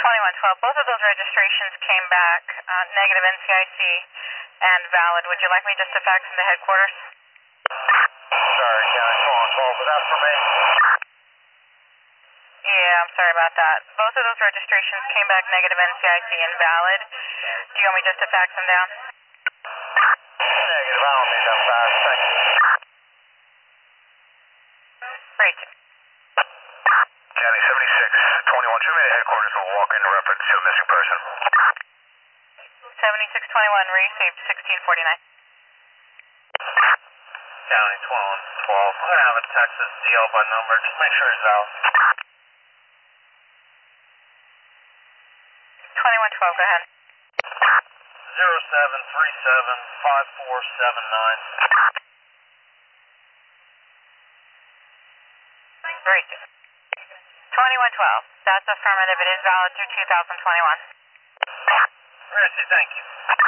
2112. Both of those registrations came back negative NCIC and valid. Would you like me just to fax them to headquarters? Sorry, County 2112, was that for me? Yeah, I'm sorry about that. Both of those registrations came back negative NCIC and valid. Do you want me just to fax them down? Negative, I don't need them fax, thank you. Great. County 7621, show me the headquarters will walk in reference to a missing person. 7621, received 1649. County 2112, I'm going to have a Texas DL by number, just make sure he's out. 2112, go ahead. 07375479. Great. 2112, that's affirmative. It is valid through 2021. Mercy, thank you.